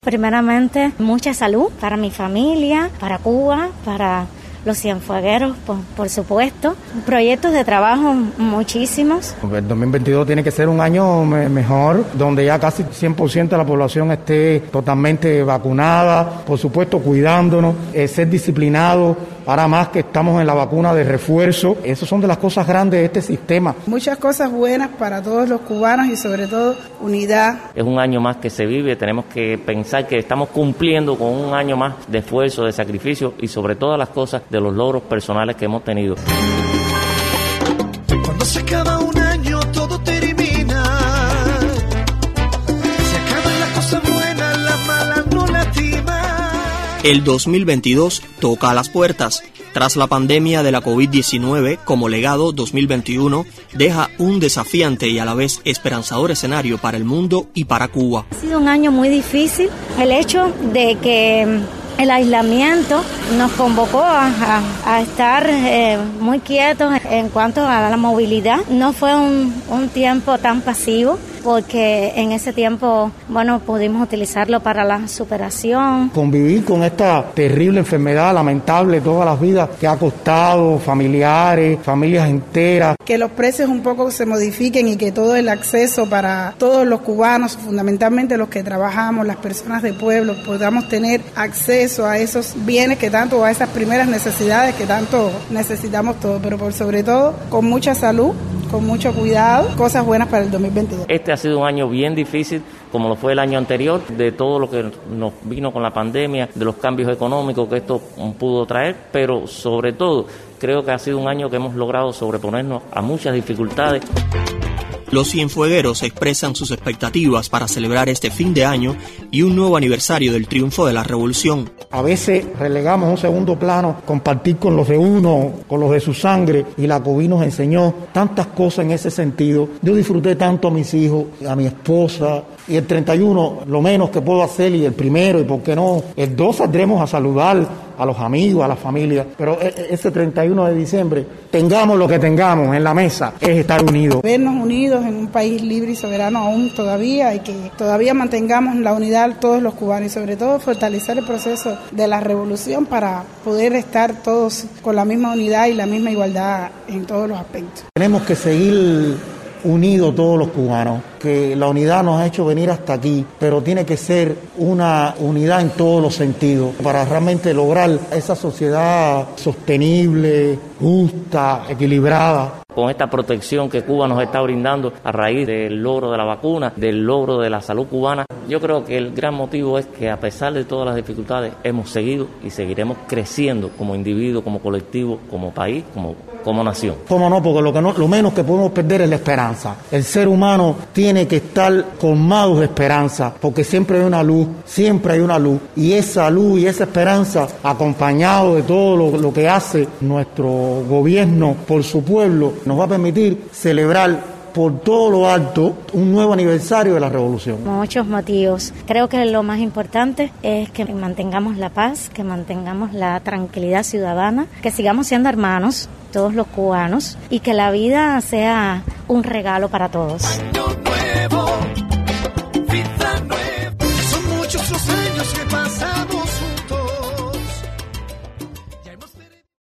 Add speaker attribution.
Speaker 1: Primeramente, mucha salud para mi familia, para Cuba, para los cienfuegueros, por supuesto. Proyectos de trabajo muchísimos.
Speaker 2: El 2022 tiene que ser un año mejor, donde ya casi 100% de la población esté totalmente vacunada, por supuesto cuidándonos, ser disciplinados. Ahora más que estamos en la vacuna de refuerzo, esas son de las cosas grandes de este sistema.
Speaker 3: Muchas cosas buenas para todos los cubanos y sobre todo unidad.
Speaker 4: Es un año más que se vive, tenemos que pensar que estamos cumpliendo con un año más de esfuerzo, de sacrificio y sobre todas las cosas de los logros personales que hemos tenido.
Speaker 5: Cuando se acaba un año todo termina, se acaban las cosas buenas, las malas no lastiman.
Speaker 6: El 2022 toca a las puertas. Tras la pandemia de la COVID-19, como legado 2021 deja un desafiante y a la vez esperanzador escenario para el mundo y para Cuba.
Speaker 1: Ha sido un año muy difícil. El hecho de que el aislamiento nos convocó a estar muy quietos en cuanto a la movilidad. No fue un tiempo tan pasivo, porque en ese tiempo, pudimos utilizarlo para la superación.
Speaker 2: Convivir con esta terrible enfermedad lamentable, todas las vidas que ha costado, familiares, familias enteras.
Speaker 3: Que los precios un poco se modifiquen y que todo el acceso para todos los cubanos, fundamentalmente los que trabajamos, las personas de pueblo, podamos tener acceso a esos bienes que tanto, a esas primeras necesidades que tanto necesitamos todos, pero por sobre todo con mucha salud, con mucho cuidado, cosas buenas para el 2022.
Speaker 4: Este ha sido un año bien difícil, como lo fue el año anterior, de todo lo que nos vino con la pandemia, de los cambios económicos que esto pudo traer, pero sobre todo creo que ha sido un año que hemos logrado sobreponernos a muchas dificultades.
Speaker 6: Los cienfuegueros expresan sus expectativas para celebrar este fin de año y un nuevo aniversario del triunfo de la revolución.
Speaker 2: A veces relegamos a un segundo plano compartir con los de uno, con los de su sangre, y la COVID nos enseñó tantas cosas en ese sentido. Yo disfruté tanto a mis hijos, a mi esposa, y el 31 lo menos que puedo hacer, y el primero, y por qué no, el 2 saldremos a saludar a los amigos, a la familia, pero ese 31 de diciembre, tengamos lo que tengamos en la mesa, es estar unidos.
Speaker 3: Vernos unidos en un país libre y soberano aún todavía, y que todavía mantengamos la unidad todos los cubanos, y sobre todo fortalecer el proceso de la revolución para poder estar todos con la misma unidad y la misma igualdad en todos los aspectos.
Speaker 2: Tenemos que seguir unidos todos los cubanos, que la unidad nos ha hecho venir hasta aquí, pero tiene que ser una unidad en todos los sentidos para realmente lograr esa sociedad sostenible, justa, equilibrada.
Speaker 4: Con esta protección que Cuba nos está brindando a raíz del logro de la vacuna, del logro de la salud cubana, yo creo que el gran motivo es que a pesar de todas las dificultades hemos seguido y seguiremos creciendo como individuo, como colectivo, como país, como nación.
Speaker 2: ¿Cómo no? Porque lo menos que podemos perder es la esperanza. El ser humano tiene que estar colmado de esperanza, porque siempre hay una luz, y esa luz y esa esperanza, acompañado de todo lo que hace nuestro gobierno por su pueblo, nos va a permitir celebrar por todo lo alto un nuevo aniversario de la revolución.
Speaker 1: Muchos motivos. Creo que lo más importante es que mantengamos la paz, que mantengamos la tranquilidad ciudadana, que sigamos siendo hermanos, todos los cubanos, y que la vida sea un regalo para todos.